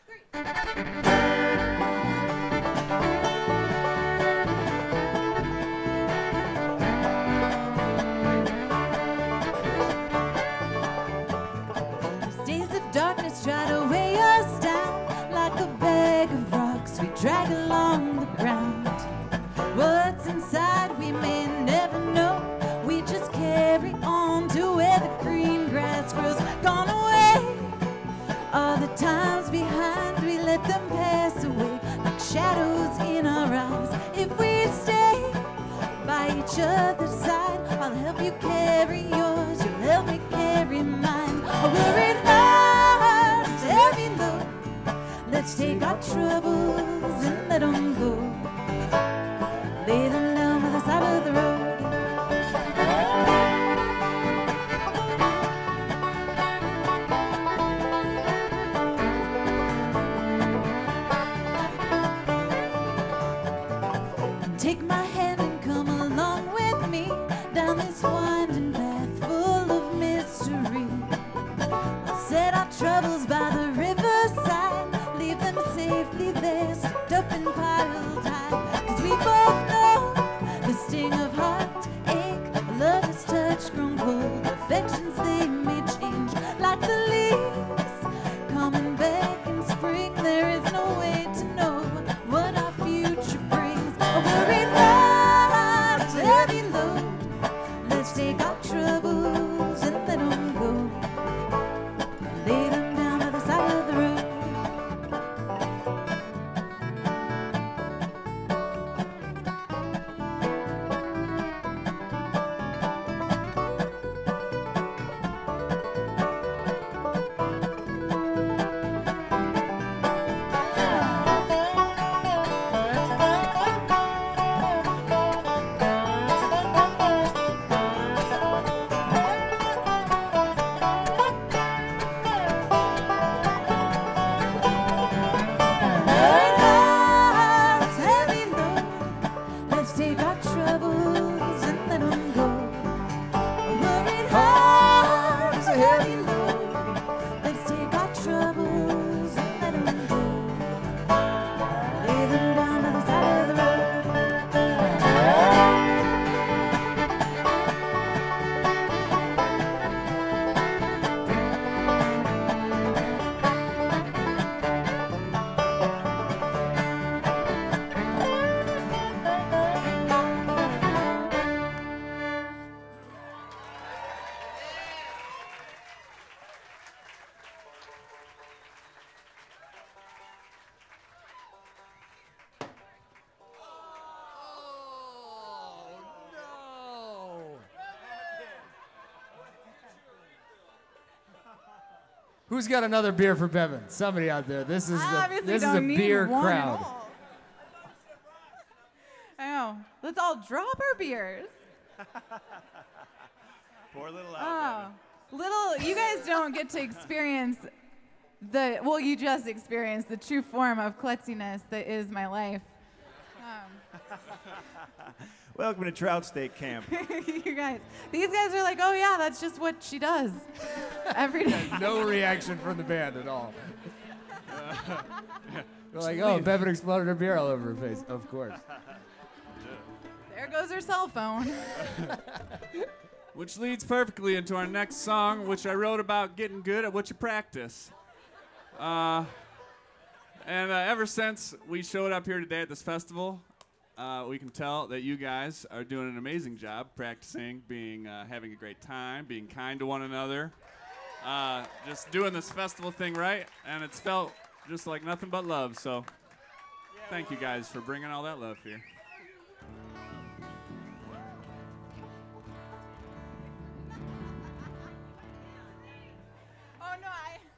Days of darkness try to weigh us down like a bag of rocks we drag along the ground. What's inside we may never know. We just carry on to where the green grass grows. Gone away are the times behind. We let them pass away like shadows in our eyes. If we stay by each other's side, I'll help you carry yours, you'll help me carry mine. Oh, we're in hearts, heavy load. Let's take our troubles and let them go. Lay them down by the side of the road. Take my hand and come along with me down this winding path full of mystery. We'll set our troubles by the riverside, leave them safely there, stacked up and piled high. 'Cause we both know the sting of heartache, love is touch grown cold, affections they may change like the leaves coming back in spring. There is no way to know what our future brings. Oh, we're in hearts, heavy load. Let's take our troubles and let them go. Lay them down by the side of the road. Take our troubles and let them go. Worried hearts, a heavy load. Let's take our troubles and let them go. Lay them down by the side of the road. Who's got another beer for Bevan? Somebody out there. This is a beer crowd. I know. Let's all drop our beers. Pour a little out. You guys don't get to experience you just experienced the true form of klutziness that is my life. Welcome to Trout State Camp. These guys are like, oh yeah, that's just what she does every day. No reaction from the band at all. They're like, oh, Bevan exploded her beer all over her face. Of course. There goes her cell phone. Which leads perfectly into our next song, which I wrote about getting good at what you practice. And ever since we showed up here today at this festival, we can tell that you guys are doing an amazing job practicing, having a great time, being kind to one another, just doing this festival thing right, and it's felt just like nothing but love. So thank you guys for bringing all that love here.